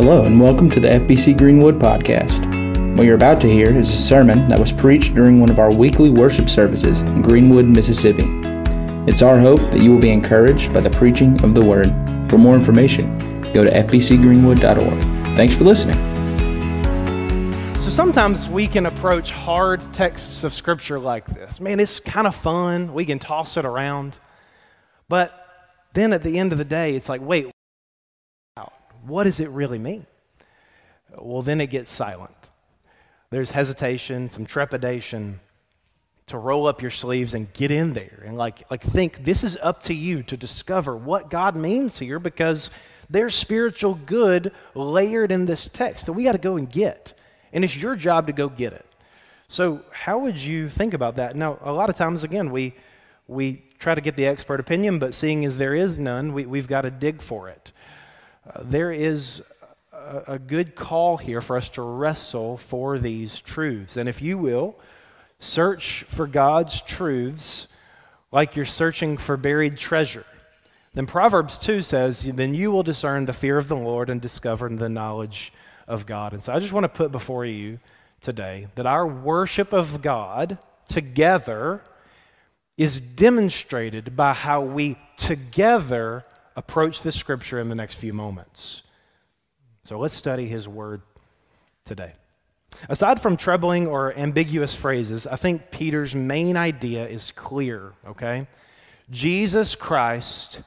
Hello and welcome to the FBC Greenwood podcast. What you're about to hear is a sermon that was preached during one of our weekly worship services in Greenwood, Mississippi. It's our hope that you will be encouraged by the preaching of the Word. For more information, go to fbcgreenwood.org. Thanks for listening. So sometimes we can approach hard texts of Scripture like this. Man, it's kind of fun. We can toss it around. But then at the end of the day, it's like, wait, what does it really mean? Well, then it gets silent. There's hesitation, some trepidation to roll up your sleeves and get in there and like think this is up to you to discover what God means here, because there's spiritual good layered in this text that we got to go and get. And it's your job to go get it. So how would you think about that? Now, a lot of times, again, we try to get the expert opinion, but seeing as there is none, we've got to dig for it. There is a good call here for us to wrestle for these truths. And if you will, search for God's truths like you're searching for buried treasure. Then Proverbs 2 says, then you will discern the fear of the Lord and discover the knowledge of God. And so I just want to put before you today that our worship of God together is demonstrated by how we together approach this scripture in the next few moments. So let's study his word today. Aside from troubling or ambiguous phrases, I think Peter's main idea is clear, okay? Jesus Christ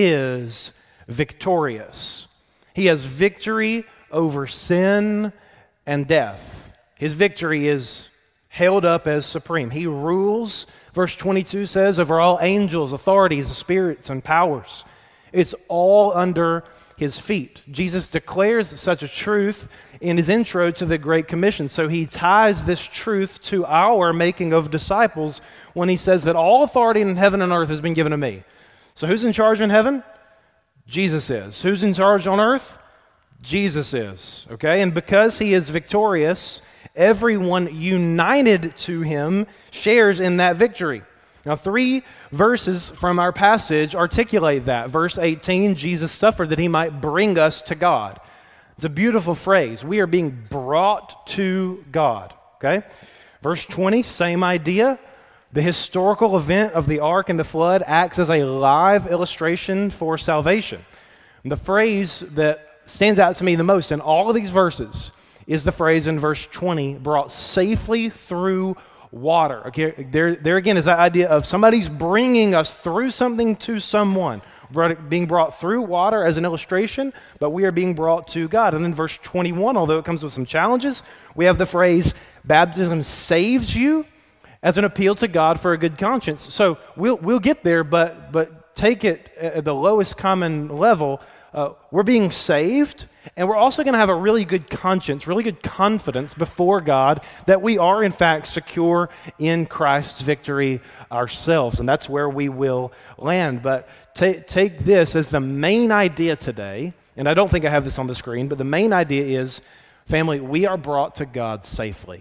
is victorious. He has victory over sin and death. His victory is held up as supreme. He rules, verse 22 says, over all angels, authorities, spirits, and powers. It's all under his feet. Jesus declares such a truth in his intro to the Great Commission. So he ties this truth to our making of disciples when he says that all authority in heaven and earth has been given to me. So who's in charge in heaven? Jesus is. Who's in charge on earth? Jesus is. Okay? And because he is victorious, everyone united to him shares in that victory. Now, 3 verses from our passage articulate that. Verse 18, Jesus suffered that he might bring us to God. It's a beautiful phrase. We are being brought to God, okay? Verse 20, same idea. The historical event of the ark and the flood acts as a live illustration for salvation. And the phrase that stands out to me the most in all of these verses is the phrase in verse 20, brought safely through water. Okay, there again is that idea of somebody's bringing us through something to someone. Being brought through water as an illustration, but we are being brought to God. And then verse 21, although it comes with some challenges, we have the phrase, baptism saves you, as an appeal to God for a good conscience. So we'll get there, but take it at the lowest common level. We're being saved, and we're also going to have a really good conscience, really good confidence before God that we are, in fact, secure in Christ's victory ourselves, and that's where we will land. But take this as the main idea today, and I don't think I have this on the screen, but the main idea is, family, we are brought to God safely.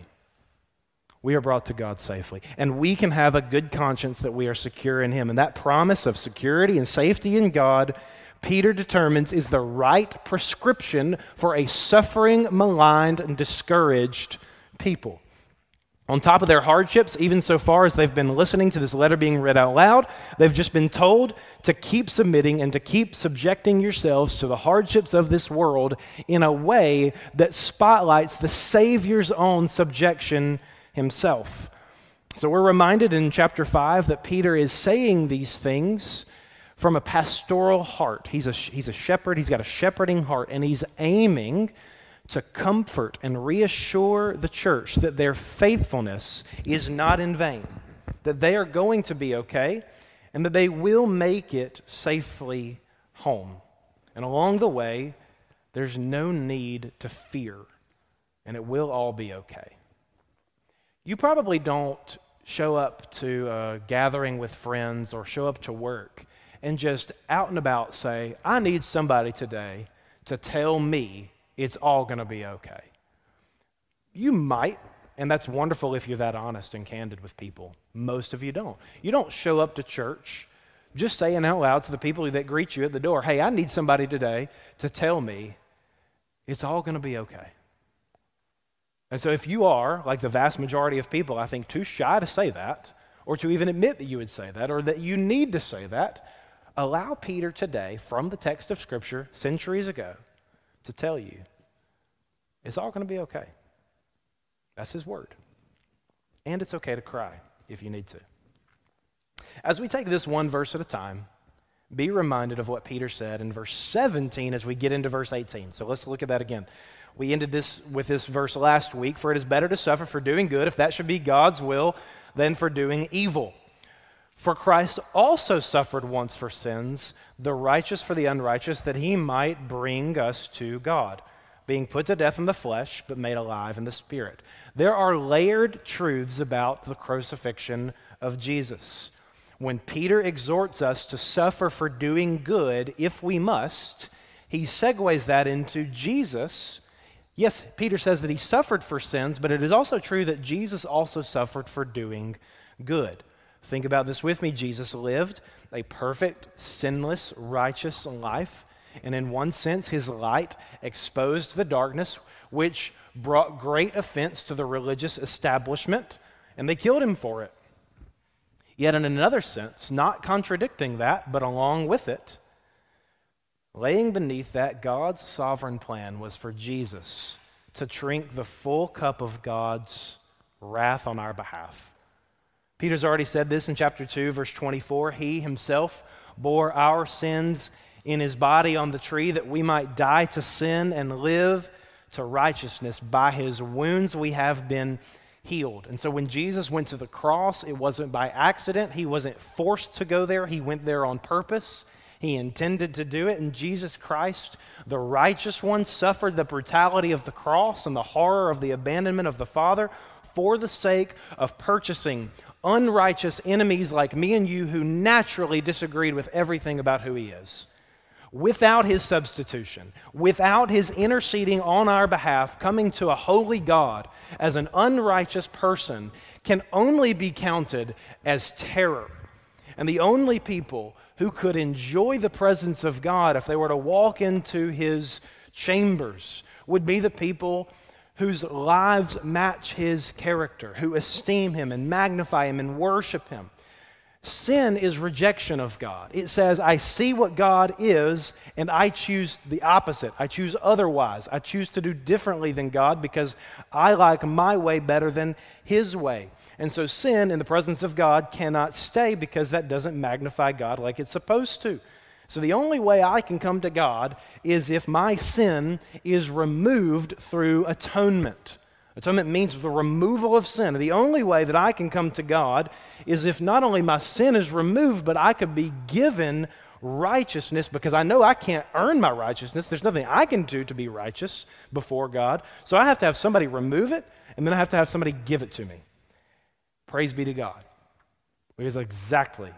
We are brought to God safely, and we can have a good conscience that we are secure in Him, and that promise of security and safety in God, Peter determines, is the right prescription for a suffering, maligned, and discouraged people. On top of their hardships, even so far as they've been listening to this letter being read out loud, they've just been told to keep submitting and to keep subjecting yourselves to the hardships of this world in a way that spotlights the Savior's own subjection himself. So we're reminded in chapter 5 that Peter is saying these things from a pastoral heart. He's a shepherd. He's got a shepherding heart, and he's aiming to comfort and reassure the church that their faithfulness is not in vain, that they are going to be okay, and that they will make it safely home. And along the way, there's no need to fear, and it will all be okay. You probably don't show up to a gathering with friends or show up to work and just out and about say, I need somebody today to tell me it's all going to be okay. You might, and that's wonderful if you're that honest and candid with people. Most of you don't. You don't show up to church just saying out loud to the people that greet you at the door, hey, I need somebody today to tell me it's all going to be okay. And so if you are, like the vast majority of people, I think, too shy to say that, or to even admit that you would say that, or that you need to say that, allow Peter today, from the text of Scripture centuries ago, to tell you it's all going to be okay. That's his word. And it's okay to cry if you need to. As we take this one verse at a time, be reminded of what Peter said in verse 17 as we get into verse 18. So let's look at that again. We ended this with this verse last week. For it is better to suffer for doing good, if that should be God's will, than for doing evil. For Christ also suffered once for sins, the righteous for the unrighteous, that he might bring us to God, being put to death in the flesh, but made alive in the spirit. There are layered truths about the crucifixion of Jesus. When Peter exhorts us to suffer for doing good, if we must, he segues that into Jesus. Yes, Peter says that he suffered for sins, but it is also true that Jesus also suffered for doing good. Think about this with me. Jesus lived a perfect, sinless, righteous life, and in one sense, his light exposed the darkness, which brought great offense to the religious establishment, and they killed him for it. Yet in another sense, not contradicting that, but along with it, laying beneath that, God's sovereign plan was for Jesus to drink the full cup of God's wrath on our behalf. Peter's already said this in chapter 2, verse 24. He himself bore our sins in his body on the tree that we might die to sin and live to righteousness. By his wounds we have been healed. And so when Jesus went to the cross, it wasn't by accident. He wasn't forced to go there. He went there on purpose. He intended to do it, and Jesus Christ, the righteous one, suffered the brutality of the cross and the horror of the abandonment of the Father for the sake of purchasing unrighteous enemies like me and you who naturally disagreed with everything about who he is. Without his substitution, without his interceding on our behalf, coming to a holy God as an unrighteous person can only be counted as terror. And the only people who could enjoy the presence of God if they were to walk into his chambers would be the people whose lives match his character, who esteem him and magnify him and worship him. Sin is rejection of God. It says, I see what God is, and I choose the opposite. I choose otherwise. I choose to do differently than God because I like my way better than his way. And so sin in the presence of God cannot stay because that doesn't magnify God like it's supposed to. So the only way I can come to God is if my sin is removed through atonement. Atonement means the removal of sin. And the only way that I can come to God is if not only my sin is removed, but I could be given righteousness because I know I can't earn my righteousness. There's nothing I can do to be righteous before God. So I have to have somebody remove it, and then I have to have somebody give it to me. Praise be to God. It is exactly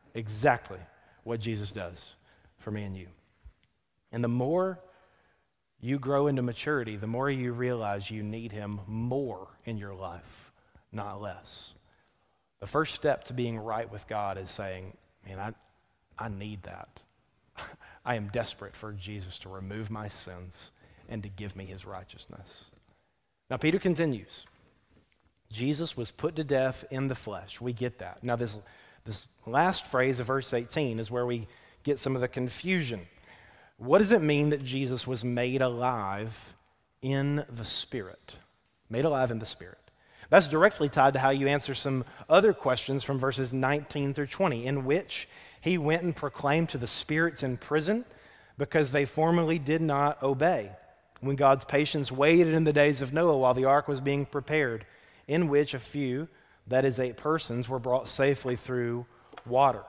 what Jesus does for me and you. And the more you grow into maturity, the more you realize you need him more in your life, not less. The first step to being right with God is saying, man, I need that. I am desperate for Jesus to remove my sins and to give me his righteousness. Now, Peter continues. Jesus was put to death in the flesh. We get that. Now, this last phrase of verse 18 is where we get some of the confusion. What does it mean that Jesus was made alive in the Spirit? Made alive in the Spirit. That's directly tied to how you answer some other questions from verses 19 through 20, in which he went and proclaimed to the spirits in prison because they formerly did not obey, when God's patience waited in the days of Noah while the ark was being prepared, in which a few, that is 8 persons, were brought safely through water.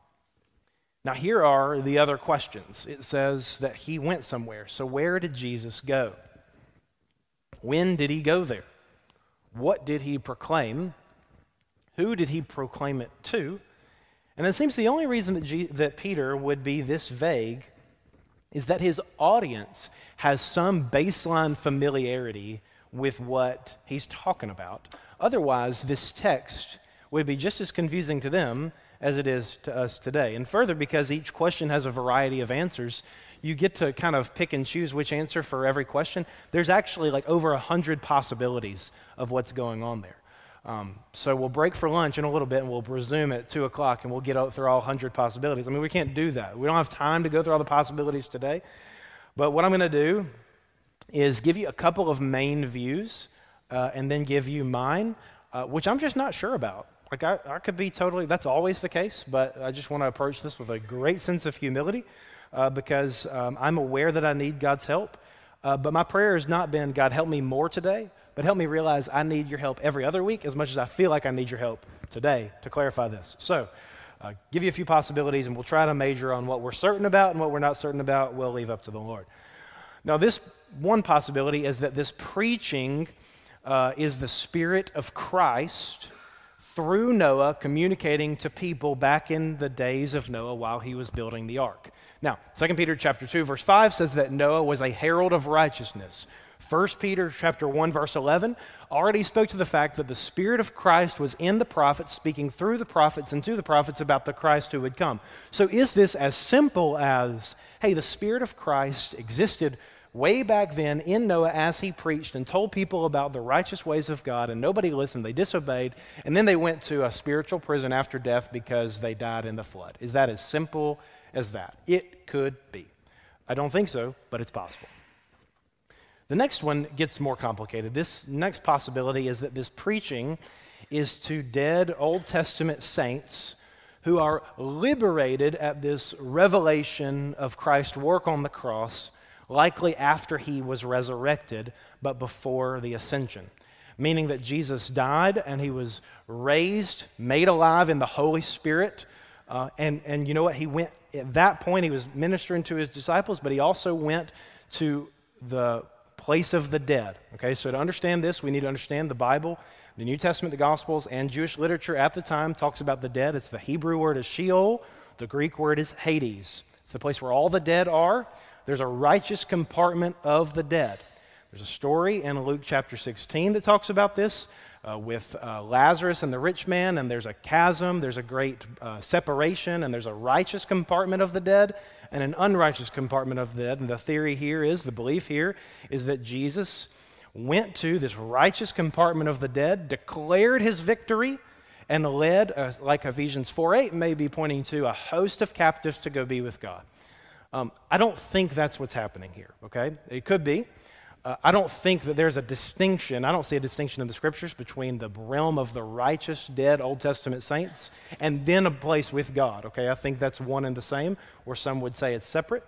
Now here are the other questions. It says that he went somewhere. So where did Jesus go? When did he go there? What did he proclaim? Who did he proclaim it to? And it seems the only reason that Peter would be this vague is that his audience has some baseline familiarity with what he's talking about. Otherwise, this text would be just as confusing to them as it is to us today. And further, because each question has a variety of answers, you get to kind of pick and choose which answer for every question. There's actually like over 100 possibilities of what's going on there. So we'll break for lunch in a little bit, and we'll resume at 2 o'clock, and we'll get through all 100 possibilities. I mean, we can't do that. We don't have time to go through all the possibilities today. But what I'm going to do is give you a couple of main views, and then give you mine, which I'm just not sure about. Like I could be totally, that's always the case, but I just want to approach this with a great sense of humility because I'm aware that I need God's help. But my prayer has not been, God, help me more today, but help me realize I need your help every other week as much as I feel like I need your help today to clarify this. So give you a few possibilities, and we'll try to major on what we're certain about, and what we're not certain about, we'll leave up to the Lord. Now, this one possibility is that this preaching is the Spirit of Christ through Noah communicating to people back in the days of Noah while he was building the ark. Now, 2 Peter chapter 2, verse 5 says that Noah was a herald of righteousness. 1 Peter chapter 1, verse 11 already spoke to the fact that the Spirit of Christ was in the prophets, speaking through the prophets and to the prophets about the Christ who would come. So is this as simple as, hey, the Spirit of Christ existed way back then in Noah as he preached and told people about the righteous ways of God, and nobody listened, they disobeyed, and then they went to a spiritual prison after death because they died in the flood? Is that as simple as that? It could be. I don't think so, but it's possible. The next one gets more complicated. This next possibility is that this preaching is to dead Old Testament saints who are liberated at this revelation of Christ's work on the cross, likely after he was resurrected, but before the ascension. Meaning that Jesus died and he was raised, made alive in the Holy Spirit. And you know what? He went, at that point, he was ministering to his disciples, but he also went to the place of the dead. Okay, so to understand this, we need to understand the Bible. The New Testament, the Gospels, and Jewish literature at the time talks about the dead. It's the Hebrew word is Sheol. The Greek word is Hades. It's the place where all the dead are. There's a righteous compartment of the dead. There's a story in Luke chapter 16 that talks about this with Lazarus and the rich man, and there's a chasm, there's a great separation, and there's a righteous compartment of the dead and an unrighteous compartment of the dead. And the theory here is, the belief here is that Jesus went to this righteous compartment of the dead, declared his victory, and led, like Ephesians 4:8 may be pointing to, a host of captives to go be with God. I don't think that's what's happening here, okay? It could be. I don't think that there's a distinction. I don't see a distinction in the Scriptures between the realm of the righteous, dead Old Testament saints and then a place with God, okay? I think that's one and the same, or some would say it's separate.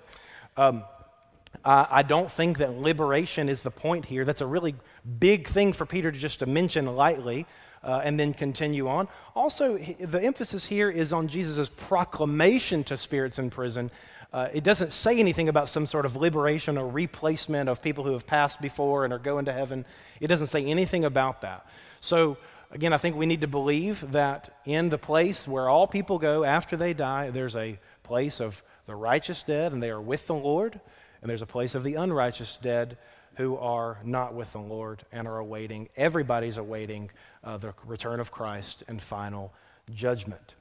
I don't think that liberation is the point here. That's a really big thing for Peter just to mention lightly and then continue on. Also, the emphasis here is on Jesus' proclamation to spirits in prison. It doesn't say anything about some sort of liberation or replacement of people who have passed before and are going to heaven. It doesn't say anything about that. So, again, I think we need to believe that in the place where all people go after they die, there's a place of the righteous dead, and they are with the Lord, and there's a place of the unrighteous dead who are not with the Lord and are awaiting, everybody's awaiting the return of Christ and final judgment.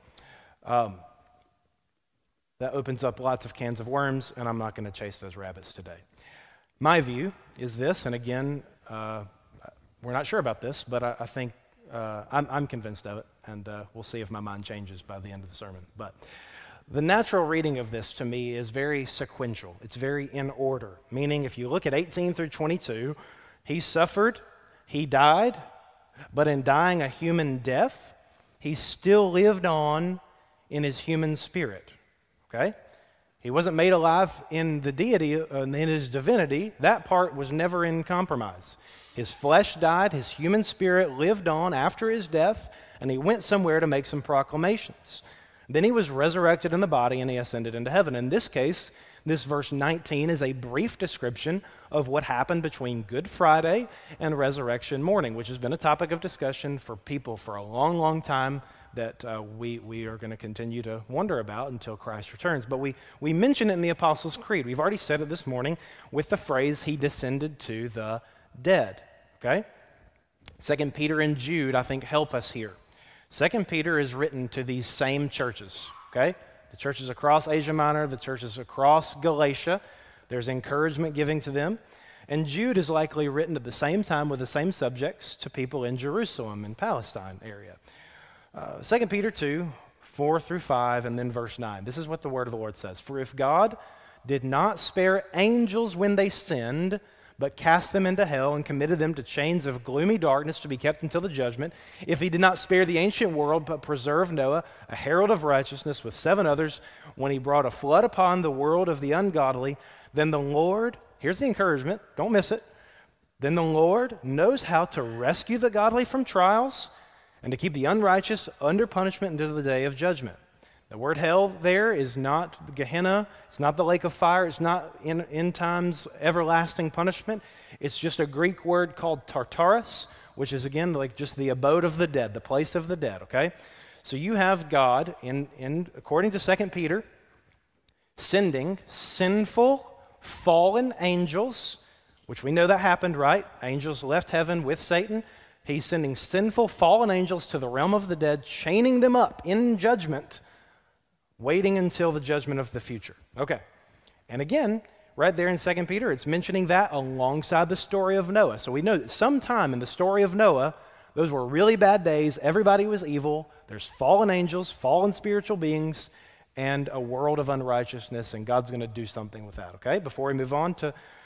That opens up lots of cans of worms, and I'm not going to chase those rabbits today. My view is this, and again, we're not sure about this, but I think I'm convinced of it, and we'll see if my mind changes by the end of the sermon. But the natural reading of this to me is very sequential. It's very in order, meaning if you look at 18 through 22, he suffered, he died, but in dying a human death, he still lived on in his human spirit. Okay? He wasn't made alive in the deity, in his divinity. That part was never in compromise. His flesh died, his human spirit lived on after his death, and he went somewhere to make some proclamations. Then he was resurrected in the body, and he ascended into heaven. In this case, this verse 19 is a brief description of what happened between Good Friday and Resurrection morning, which has been a topic of discussion for people for a long, long time that we are going to continue to wonder about until Christ returns. But we mention it in the Apostles' Creed. We've already said it this morning with the phrase, he descended to the dead, okay? 2 Peter and Jude, I think, help us here. 2 Peter is written to these same churches, okay? The churches across Asia Minor, the churches across Galatia, There's encouragement giving to them. And Jude is likely written at the same time with the same subjects to people in Jerusalem and Palestine area. 2 Peter 2, 4 through 5, and then verse 9. This is what the word of the Lord says. For if God did not spare angels when they sinned, but cast them into hell and committed them to chains of gloomy darkness to be kept until the judgment, if he did not spare the ancient world, but preserved Noah, a herald of righteousness, with 7 others, when he brought a flood upon the world of the ungodly, then the Lord, here's the encouragement, don't miss it, then the Lord knows how to rescue the godly from trials and to keep the unrighteous under punishment until the day of judgment. The word hell there is not Gehenna, it's not the lake of fire, it's not in times everlasting punishment. It's just a Greek word called Tartarus, which is again like just the abode of the dead, the place of the dead, okay? So you have God, according to 2 Peter, sending sinful, fallen angels, which we know that happened, right? Angels left heaven with Satan. He's sending sinful, fallen angels to the realm of the dead, chaining them up in judgment, waiting until the judgment of the future. Okay. And again, right there in 2 Peter, it's mentioning that alongside the story of Noah. So we know that sometime in the story of Noah, those were really bad days. Everybody was evil. There's fallen angels, fallen spiritual beings, and a world of unrighteousness, and God's going to do something with that, okay? Before we move on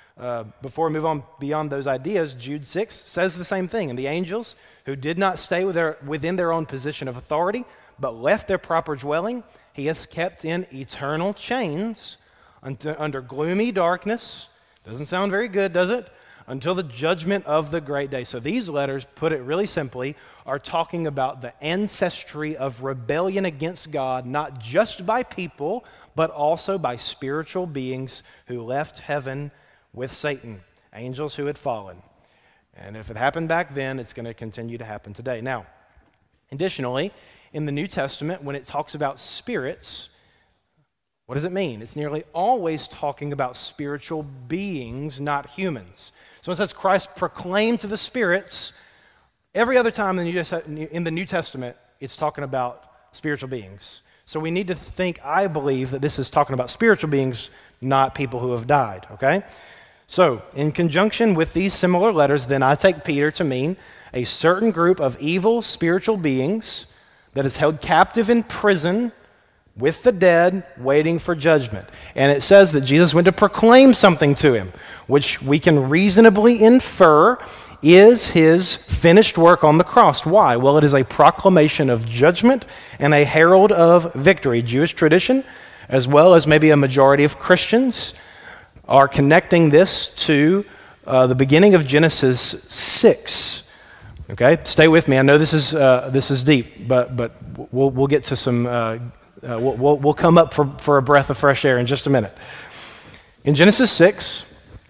beyond those ideas, Jude 6 says the same thing. And the angels who did not stay within their own position of authority, but left their proper dwelling, he has kept in eternal chains under gloomy darkness. Doesn't sound very good, does it? Until the judgment of the great day. So these letters, put it really simply, are talking about the ancestry of rebellion against God, not just by people, but also by spiritual beings who left heaven with Satan, angels who had fallen. And if it happened back then, it's going to continue to happen today. Now, additionally, in the New Testament, when it talks about spirits, what does it mean? It's nearly always talking about spiritual beings, not humans. So it says Christ proclaimed to the spirits. Every other time in the New Testament, it's talking about spiritual beings. So we need to think, I believe, that this is talking about spiritual beings, not people who have died, okay? So, in conjunction with these similar letters, then I take Peter to mean a certain group of evil spiritual beings that is held captive in prison with the dead, waiting for judgment. And it says that Jesus went to proclaim something to him, which we can reasonably infer is his finished work on the cross. Why? Well, it is a proclamation of judgment and a herald of victory. Jewish tradition, as well as maybe a majority of Christians, are connecting this to the beginning of Genesis 6. Okay, stay with me. I know this is deep, but we'll get to some. We'll come up for a breath of fresh air in just a minute. In Genesis 6,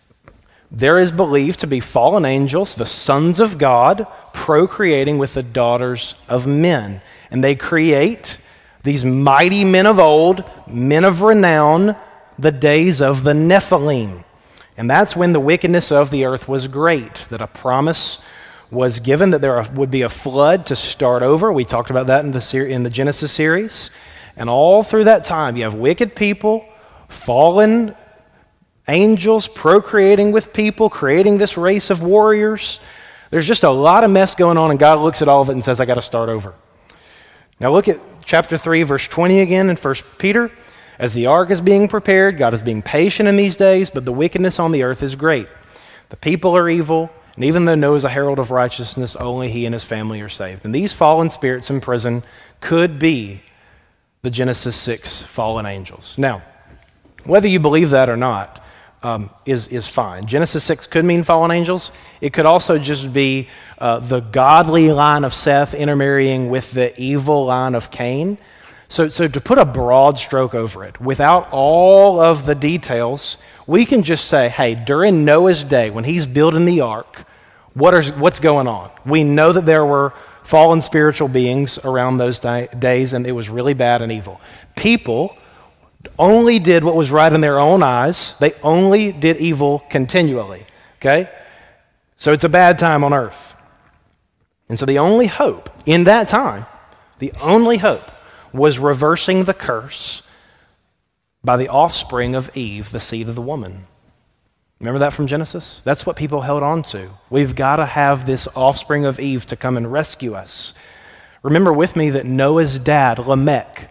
there is believed to be fallen angels, the sons of God, procreating with the daughters of men, and they create these mighty men of old, men of renown, the days of the Nephilim. And that's when the wickedness of the earth was great, that a promise was given that there would be a flood to start over. We talked about that in the Genesis series. And all through that time, you have wicked people, fallen angels procreating with people, creating this race of warriors. There's just a lot of mess going on, and God looks at all of it and says, I got to start over. Now look at chapter 3, verse 20 again in 1 Peter. As the ark is being prepared, God is being patient in these days, but the wickedness on the earth is great. The people are evil, and even though Noah is a herald of righteousness, only he and his family are saved. And these fallen spirits in prison could be the Genesis 6 fallen angels. Now, whether you believe that or not is fine. Genesis 6 could mean fallen angels. It could also just be the godly line of Seth intermarrying with the evil line of Cain. So to put a broad stroke over it, without all of the details, we can just say, hey, during Noah's day, when he's building the ark, what's going on? We know that there were fallen spiritual beings around those days, and it was really bad and evil. People only did what was right in their own eyes. They only did evil continually, okay? So it's a bad time on earth. And so the only hope in that time, the only hope was reversing the curse by the offspring of Eve, the seed of the woman. Remember that from Genesis? That's what people held on to. We've got to have this offspring of Eve to come and rescue us. Remember with me that Noah's dad, Lamech,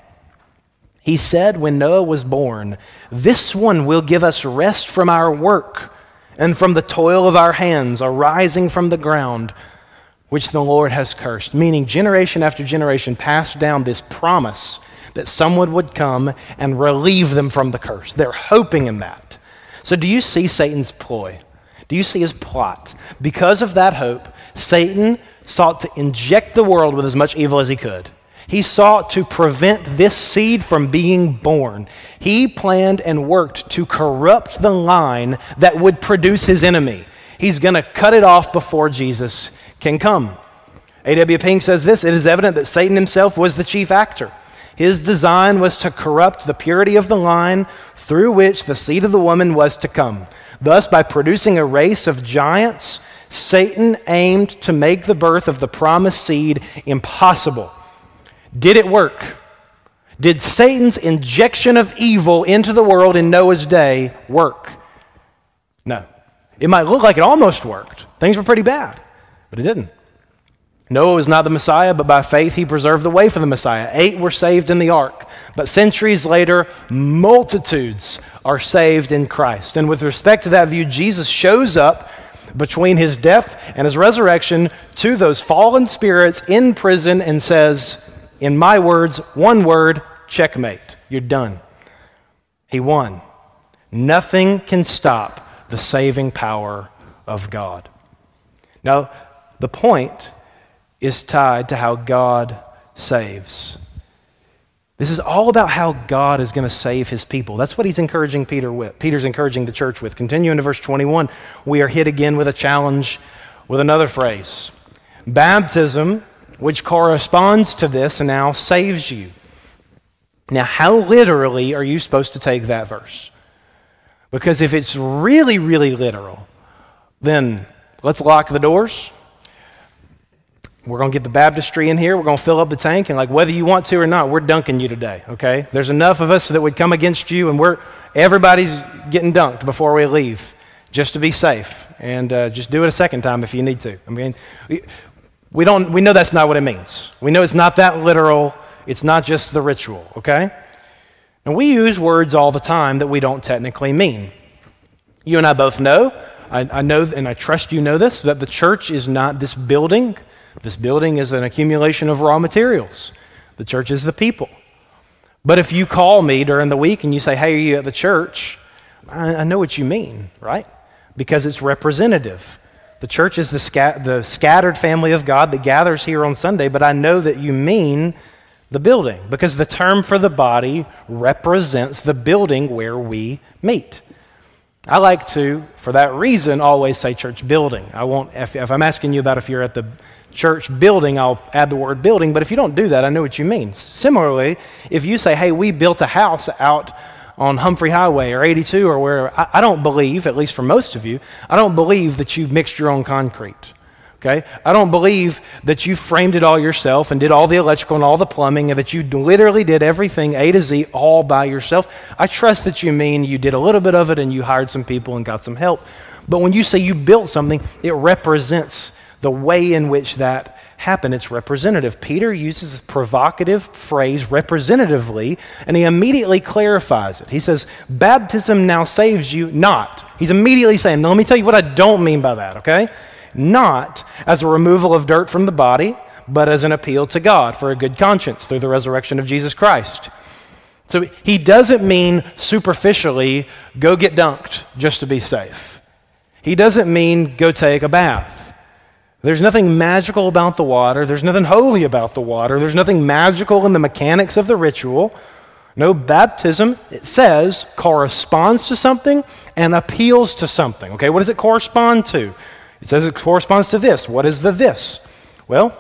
he said when Noah was born, "This one will give us rest from our work and from the toil of our hands arising from the ground, which the Lord has cursed." Meaning generation after generation passed down this promise that someone would come and relieve them from the curse. They're hoping in that. So do you see Satan's ploy? Do you see his plot? Because of that hope, Satan sought to inject the world with as much evil as he could. He sought to prevent this seed from being born. He planned and worked to corrupt the line that would produce his enemy. He's going to cut it off before Jesus can come. A.W. Pink says this: "It is evident that Satan himself was the chief actor. His design was to corrupt the purity of the line through which the seed of the woman was to come. Thus, by producing a race of giants, Satan aimed to make the birth of the promised seed impossible." Did it work? Did Satan's injection of evil into the world in Noah's day work? No. It might look like it almost worked. Things were pretty bad, but it didn't. Noah was not the Messiah, but by faith he preserved the way for the Messiah. 8 were saved in the ark, but centuries later, multitudes are saved in Christ. And with respect to that view, Jesus shows up between his death and his resurrection to those fallen spirits in prison and says, in my words, one word, checkmate. You're done. He won. Nothing can stop the saving power of God. Now, the point is tied to how God saves. This is all about how God is going to save his people. That's what he's encouraging Peter with. Peter's encouraging the church with. Continuing to verse 21, we are hit again with a challenge with another phrase. Baptism, which corresponds to this, now saves you. Now, how literally are you supposed to take that verse? Because if it's really, really literal, then let's lock the doors. We're going to get the baptistry in here. We're going to fill up the tank. And whether you want to or not, we're dunking you today, okay? There's enough of us that would come against you, and everybody's getting dunked before we leave, just to be safe. And just do it a second time if you need to. I mean, we know that's not what it means. We know it's not that literal. It's not just the ritual, okay? And we use words all the time that we don't technically mean. You and I both know, I know, and I trust you know this, that the church is not this building. This building is an accumulation of raw materials. The church is the people. But if you call me during the week and you say, "Hey, are you at the church?" I know what you mean, right? Because it's representative. The church is the scattered family of God that gathers here on Sunday, but I know that you mean the building because the term for the body represents the building where we meet. I like to, for that reason, always say church building. I won't, if I'm asking you about if you're at the church building, I'll add the word building, but if you don't do that, I know what you mean. Similarly, if you say, "Hey, we built a house out on Humphrey Highway or 82 or wherever," I don't believe, at least for most of you, I don't believe that you mixed your own concrete, okay? I don't believe that you framed it all yourself and did all the electrical and all the plumbing and that you literally did everything A to Z all by yourself. I trust that you mean you did a little bit of it and you hired some people and got some help. But when you say you built something, it represents the way in which that happened. It's representative. Peter uses this provocative phrase representatively, and he immediately clarifies it. He says, baptism now saves you not. He's immediately saying, now let me tell you what I don't mean by that, okay? Not as a removal of dirt from the body, but as an appeal to God for a good conscience through the resurrection of Jesus Christ. So he doesn't mean superficially, go get dunked just to be safe. He doesn't mean go take a bath. There's nothing magical about the water. There's nothing holy about the water. There's nothing magical in the mechanics of the ritual. No, baptism, it says, corresponds to something and appeals to something. Okay, what does it correspond to? It says it corresponds to this. What is the this? Well,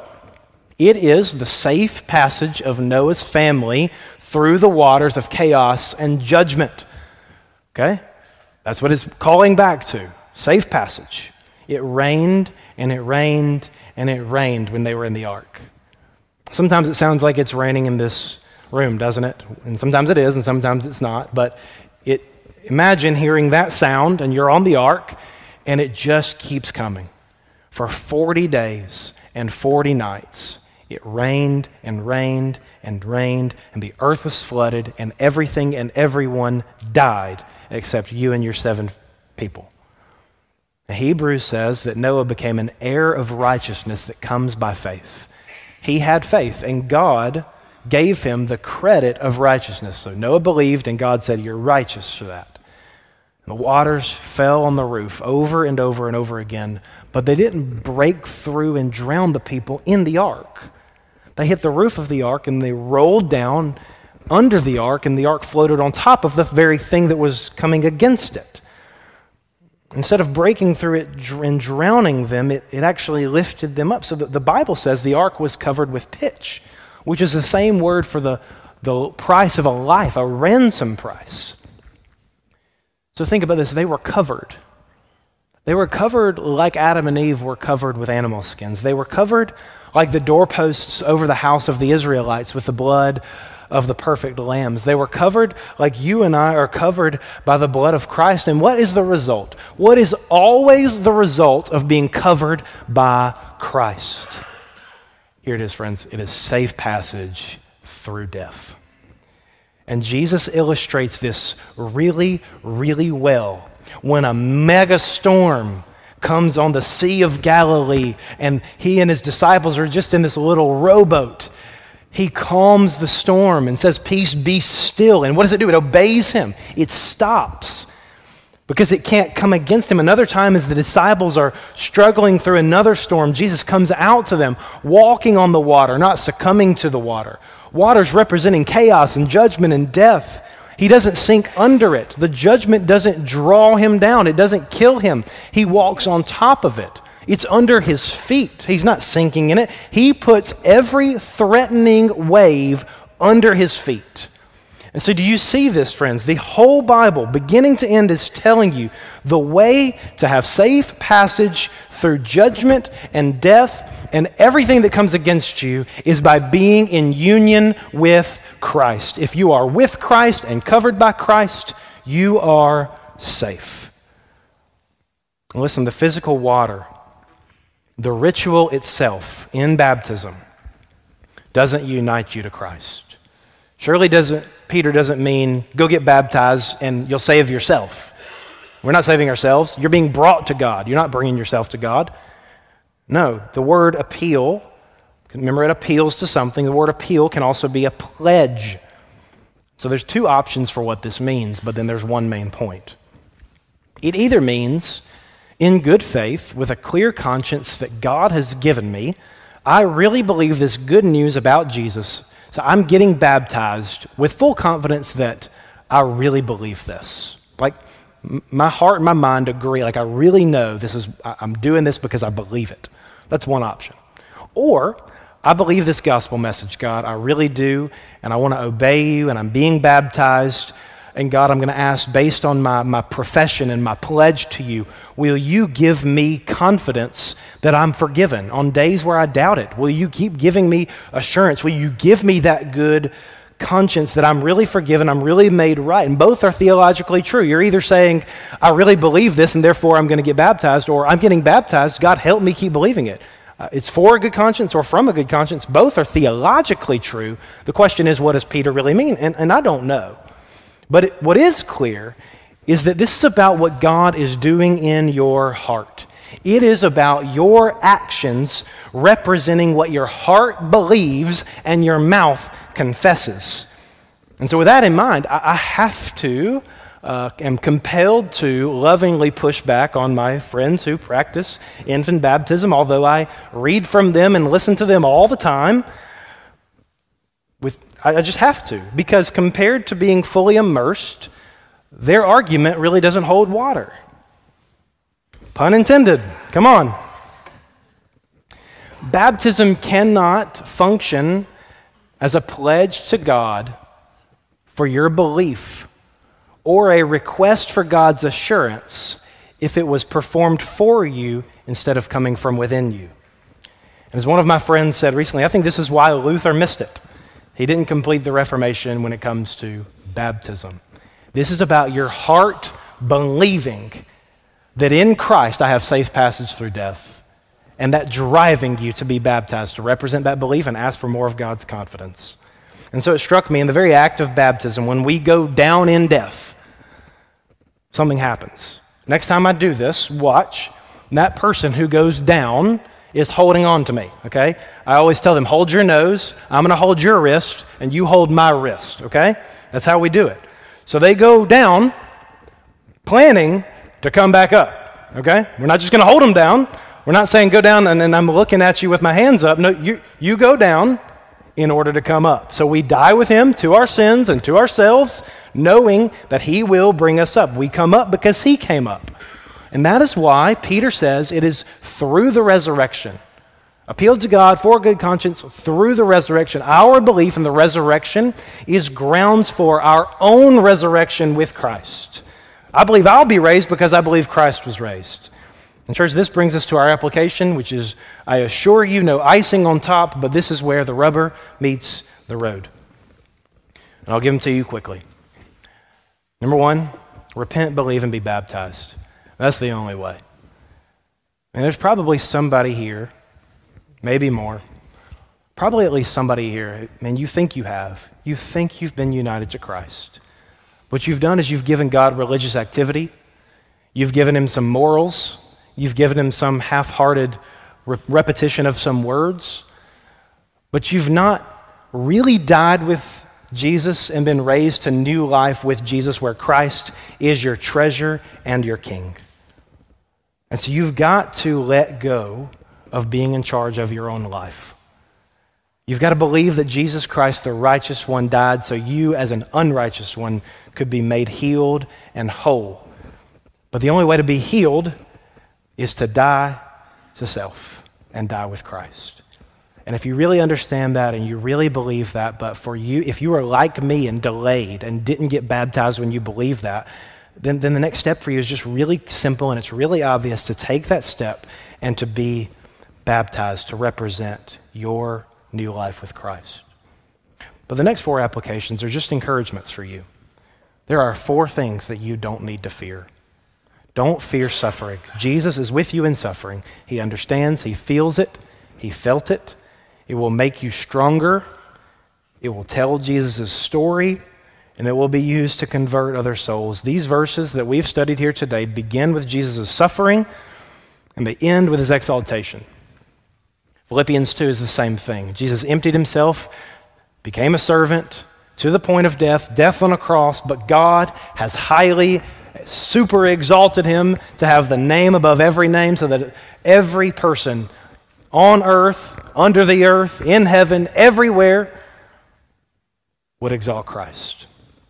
it is the safe passage of Noah's family through the waters of chaos and judgment. Okay? That's what it's calling back to. Safe passage. It rained and it rained and it rained when they were in the ark. Sometimes it sounds like it's raining in this room, doesn't it? And sometimes it is and sometimes it's not, but Imagine hearing that sound, and you're on the ark, and it just keeps coming. For 40 days and 40 nights, it rained and rained and rained, and the earth was flooded, and everything and everyone died except you and your 7 people. Hebrews says that Noah became an heir of righteousness that comes by faith. He had faith, and God gave him the credit of righteousness. So Noah believed, and God said, "You're righteous for that." And the waters fell on the roof over and over and over again, but they didn't break through and drown the people in the ark. They hit the roof of the ark, and they rolled down under the ark, and the ark floated on top of the very thing that was coming against it. Instead of breaking through it and drowning them, it actually lifted them up. So the Bible says the ark was covered with pitch, which is the same word for the price of a life, a ransom price. So think about this. They were covered. They were covered like Adam and Eve were covered with animal skins. They were covered like the doorposts over the house of the Israelites with the blood of the perfect lambs. They were covered like you and I are covered by the blood of Christ. And what is the result? What is always the result of being covered by Christ? Here it is, friends. It is safe passage through death. And Jesus illustrates this really, really well when a mega storm comes on the Sea of Galilee and he and his disciples are just in this little rowboat. He calms the storm and says, "Peace, be still." And what does it do? It obeys him. It stops because it can't come against him. Another time, as the disciples are struggling through another storm, Jesus comes out to them, walking on the water, not succumbing to the water. Water's representing chaos and judgment and death. He doesn't sink under it. The judgment doesn't draw him down. It doesn't kill him. He walks on top of it. It's under his feet. He's not sinking in it. He puts every threatening wave under his feet. And so do you see this, friends? The whole Bible, beginning to end, is telling you the way to have safe passage through judgment and death and everything that comes against you is by being in union with Christ. If you are with Christ and covered by Christ, you are safe. And listen, the physical water, the ritual itself in baptism doesn't unite you to Christ. Surely Peter doesn't mean go get baptized and you'll save yourself. We're not saving ourselves. You're being brought to God. You're not bringing yourself to God. No, the word appeal, remember it appeals to something. The word appeal can also be a pledge. So there's 2 options for what this means, but then there's one main point. It either means in good faith, with a clear conscience that God has given me, I really believe this good news about Jesus, so I'm getting baptized with full confidence that I really believe this. Like my heart and my mind agree, like I really know I'm doing this because I believe it. That's one option. Or I believe this gospel message, God, I really do, and I want to obey you, and I'm being baptized. And God, I'm going to ask, based on my profession and my pledge to you, will you give me confidence that I'm forgiven on days where I doubt it? Will you keep giving me assurance? Will you give me that good conscience that I'm really forgiven, I'm really made right? And both are theologically true. You're either saying, I really believe this and therefore I'm going to get baptized, or I'm getting baptized, God help me keep believing it. It's for a good conscience or from a good conscience. Both are theologically true. The question is, what does Peter really mean? And I don't know. But what is clear is that this is about what God is doing in your heart. It is about your actions representing what your heart believes and your mouth confesses. And so with that in mind, I have to, am compelled to lovingly push back on my friends who practice infant baptism, although I read from them and listen to them all the time. I just have to, because compared to being fully immersed, their argument really doesn't hold water. Pun intended. Come on. Baptism cannot function as a pledge to God for your belief or a request for God's assurance if it was performed for you instead of coming from within you. And as one of my friends said recently, I think this is why Luther missed it. He didn't complete the Reformation when it comes to baptism, This is about your heart believing that in Christ I have safe passage through death, and that driving you to be baptized, to represent that belief and ask for more of God's confidence. And so it struck me in the very act of baptism, when we go down in death, something happens. Next time I do this, watch, that person who goes down is holding on to me, okay? I always tell them, hold your nose, I'm gonna hold your wrist, and you hold my wrist, okay? That's how we do it. So they go down, planning to come back up, okay? We're not just gonna hold them down. We're not saying go down and then I'm looking at you with my hands up. No, you go down in order to come up. So we die with him to our sins and to ourselves, knowing that he will bring us up. We come up because he came up. And that is why Peter says it is through the resurrection. Appeal to God for a good conscience through the resurrection. Our belief in the resurrection is grounds for our own resurrection with Christ. I believe I'll be raised because I believe Christ was raised. And church, this brings us to our application, which is, I assure you, no icing on top, but this is where the rubber meets the road. And I'll give them to you quickly. Number one, repent, believe, and be baptized. That's the only way. And there's probably somebody here, maybe more, probably at least somebody here, man, you think you have. You think you've been united to Christ. What you've done is you've given God religious activity. You've given him some morals. You've given him some half-hearted repetition of some words. But you've not really died with Jesus and been raised to new life with Jesus, where Christ is your treasure and your king. And so you've got to let go of being in charge of your own life. You've got to believe that Jesus Christ, the righteous one, died so you as an unrighteous one could be made healed and whole. But the only way to be healed is to die to self and die with Christ. And if you really understand that and you really believe that, but for you, if you are like me and delayed and didn't get baptized when you believe that, then the next step for you is just really simple, and it's really obvious to take that step and to be baptized to represent your new life with Christ. But the next 4 applications are just encouragements for you. There are 4 things that you don't need to fear. Don't fear suffering. Jesus is with you in suffering. He understands, he feels it, he felt it. It will make you stronger. It will tell Jesus' story, and it will be used to convert other souls. These verses that we've studied here today begin with Jesus' suffering, and they end with his exaltation. Philippians 2 is the same thing. Jesus emptied himself, became a servant to the point of death, death on a cross, but God has highly, super exalted him to have the name above every name, so that every person on earth, under the earth, in heaven, everywhere would exalt Christ.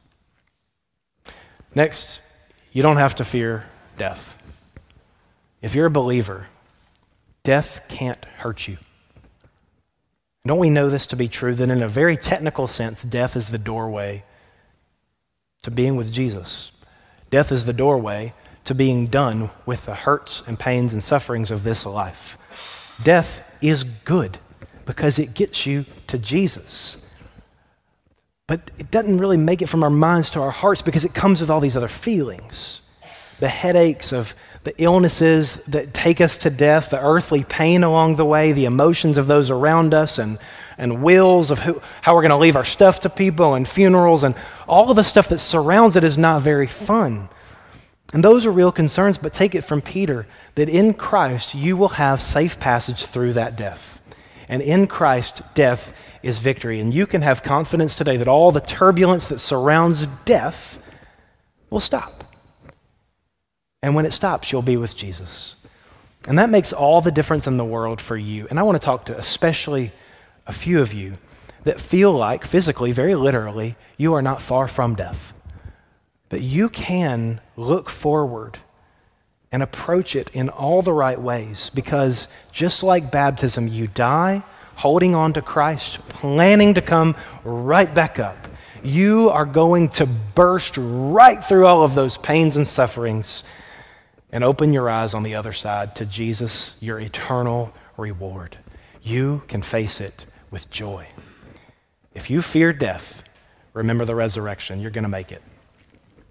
Next, you don't have to fear death. If you're a believer, death can't hurt you. Don't we know this to be true, that in a very technical sense, death is the doorway to being with Jesus? Death is the doorway to being done with the hurts and pains and sufferings of this life. Death is good because it gets you to Jesus. But it doesn't really make it from our minds to our hearts, because it comes with all these other feelings. The headaches of the illnesses that take us to death, the earthly pain along the way, the emotions of those around us, and wills of how we're going to leave our stuff to people, and funerals, and all of the stuff that surrounds it is not very fun. And those are real concerns, but take it from Peter that in Christ you will have safe passage through that death. And in Christ, death is victory. And you can have confidence today that all the turbulence that surrounds death will stop. And when it stops, you'll be with Jesus. And that makes all the difference in the world for you. And I want to talk to especially a few of you that feel like, physically, very literally, you are not far from death. But you can look forward and approach it in all the right ways, because just like baptism, you die holding on to Christ, planning to come right back up. You are going to burst right through all of those pains and sufferings and open your eyes on the other side to Jesus, your eternal reward. You can face it with joy. If you fear death, remember the resurrection. You're going to make it.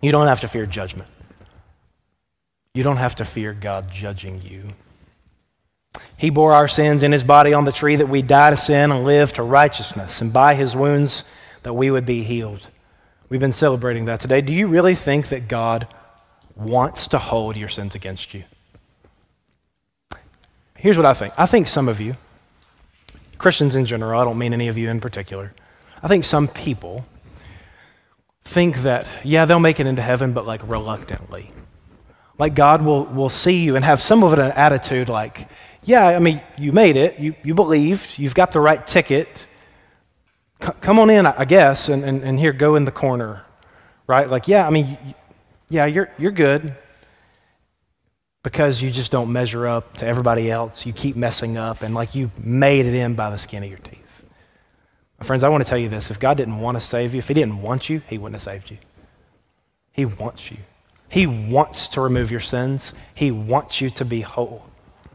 You don't have to fear judgment. You don't have to fear God judging you. He bore our sins in his body on the tree that we die to sin and live to righteousness, and by his wounds that we would be healed. We've been celebrating that today. Do you really think that God wants to hold your sins against you? Here's what I think. I think some of you, Christians in general, I don't mean any of you in particular, I think some people think that, yeah, they'll make it into heaven, but like reluctantly. Like God will see you and have some of an attitude like, yeah, I mean, you made it, you believed, you've got the right ticket, come on in, I guess, and here, go in the corner, right? Like, yeah, I mean, yeah, you're good because you just don't measure up to everybody else. You keep messing up, and like you made it in by the skin of your teeth. My friends, I want to tell you this. If God didn't want to save you, if he didn't want you, he wouldn't have saved you. He wants you. He wants to remove your sins. He wants you to be whole.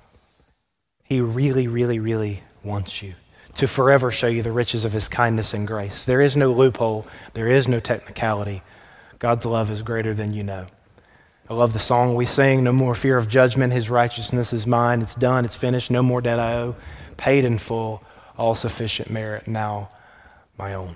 He really, really, really wants you to forever show you the riches of his kindness and grace. There is no loophole. There is no technicality. God's love is greater than you know. I love the song we sing, no more fear of judgment. His righteousness is mine. It's done. It's finished. No more debt I owe. Paid in full. All sufficient merit. Now my own.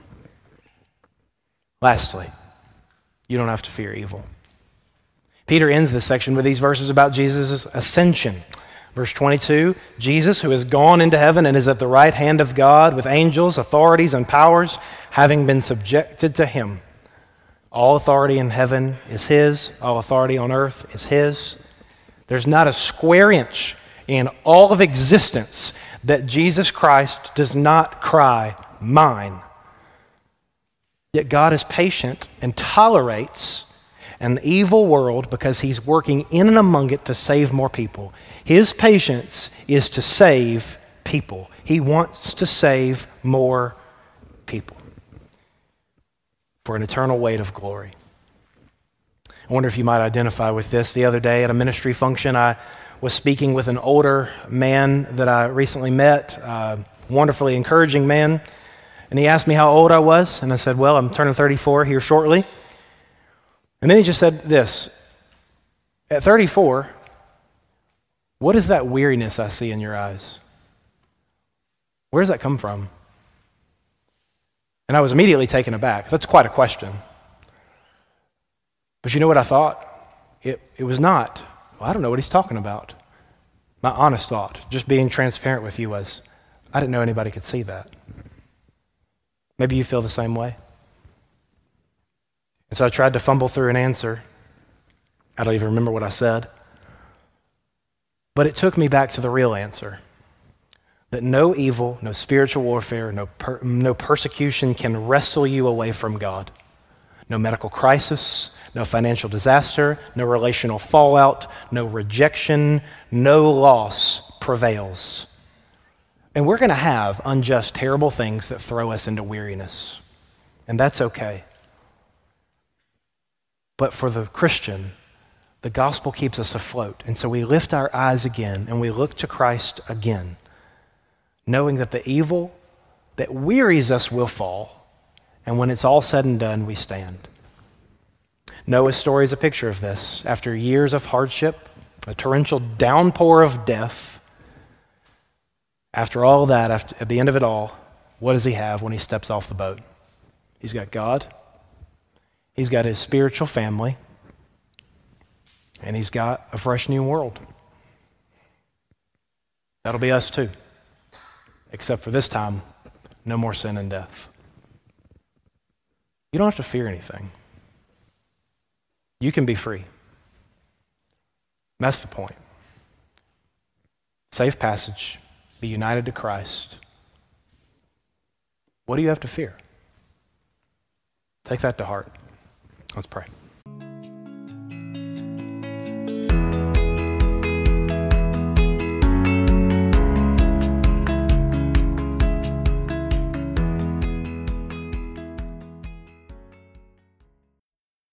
Lastly, you don't have to fear evil. Peter ends this section with these verses about Jesus' ascension. Verse 22, Jesus, who has gone into heaven and is at the right hand of God with angels, authorities, and powers, having been subjected to him. All authority in heaven is his. All authority on earth is his. There's not a square inch in all of existence that Jesus Christ does not cry, mine. Yet God is patient and tolerates an evil world because he's working in and among it to save more people. His patience is to save people. He wants to save more people for an eternal weight of glory. I wonder if you might identify with this. The other day at a ministry function, I was speaking with an older man that I recently met, a wonderfully encouraging man, and he asked me how old I was, and I said, well, I'm turning 34 here shortly. And then he just said this, at 34, what is that weariness I see in your eyes? Where does that come from? And I was immediately taken aback. That's quite a question. But you know what I thought? It was not, well, I don't know what he's talking about. My honest thought, just being transparent with you, was, I didn't know anybody could see that. Maybe you feel the same way. And so I tried to fumble through an answer. I don't even remember what I said. But it took me back to the real answer. That no evil, no spiritual warfare, no persecution can wrestle you away from God. No medical crisis, no financial disaster, no relational fallout, no rejection, no loss prevails. And we're going to have unjust, terrible things that throw us into weariness. And that's okay. But for the Christian, the gospel keeps us afloat. And so we lift our eyes again and we look to Christ again, knowing that the evil that wearies us will fall. And when it's all said and done, we stand. Noah's story is a picture of this. After years of hardship, a torrential downpour of death, after all that, at the end of it all, what does he have when he steps off the boat? He's got God. He's got his spiritual family, and he's got a fresh new world. That'll be us too, except for this time, no more sin and death. You don't have to fear anything. You can be free. That's the point. Safe passage, be united to Christ. What do you have to fear? Take that to heart. Let's pray.